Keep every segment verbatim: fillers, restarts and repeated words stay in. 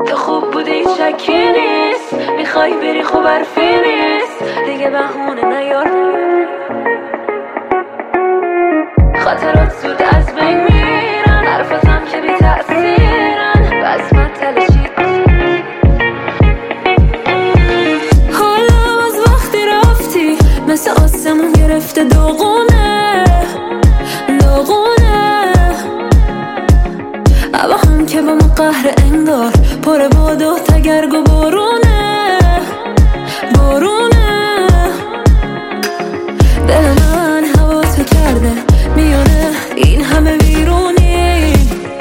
تو خوب بودی این شکی نیست، میخوای بری خوب حرفی نیست، دیگه بهونه نیار. خاطرات زود از بین میرن، حرفاتم که بی تأثیرن، بس من تلشید. حالا از وقتی رفتی مثل آسمون گرفته داغونه داغونه، اما هم که با ما قهر انگار پر باد و تگرگ و بارونه بارونه. دل من هوا تو کرده میونه این همه ویرونی،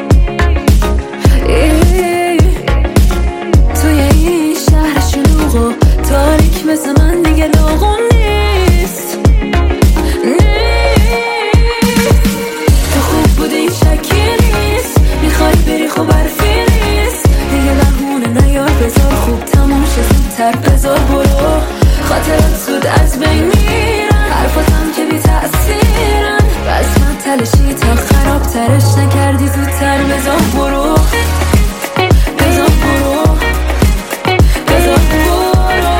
توی این شهر شلوغ و تاریک مثل من دیگه لاغون نیست نیست. تو خوب بودی شکی نیست، میخوای بری خوب حرفی نیست، دیگه بهونه نیار، بذار خوب تموم شه زودتر، بذار برو. خاطرات زود از بین میرن، حرفاتم که بی تأثیرن، بس من تلشی تا خراب ترش نکردی زودتر، بذار برو بذار برو بذار برو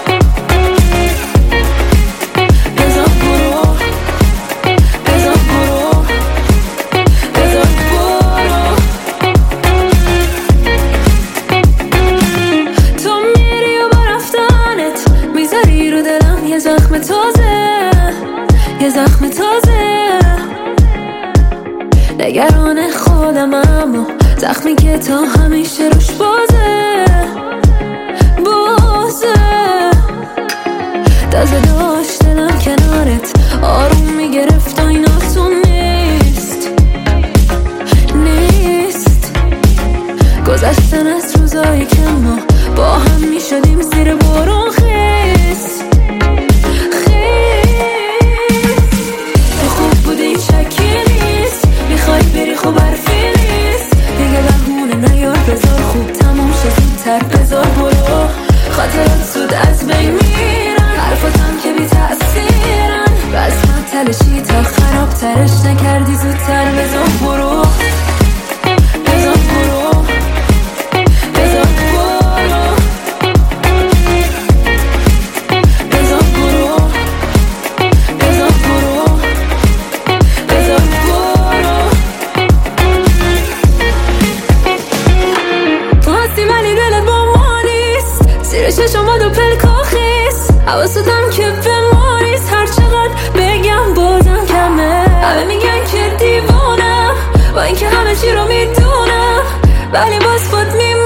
بذار برو بذار برو بذار برو. تو میری و با رفتنت میذاری رو دلم یه زخم تازه یه زخم تازه. نگران خودم اما زخمی که تا همیشه روش بازه بازه. تازه داشت دلم کنارت آروم میگرفت و این آسون نیست نیست. گذشتن از روزایی که ما با هم میشدیم زیر بارون خیس بری خوب حرفی نیست، دیگه بهونه نیار، بذار خوب تموم شه زودتر، بذار برو. خاطرات زود از بین میرن، حرفاتم که بی تأثیرن، بس من تلشی تا خراب ترش نکردی زودتر، بذار برو بذار برو بذار برو بذار برو بذار برو بذار برو. ولی دلت با ما نیست، زیر چشم و دو پلکا خیست، حواستم که به ما نیست، هر چقدر بگم بازم کمه. همه میگن که دیوانم با اینکه همه چی رو میدونم، ولی باز خود میمونم.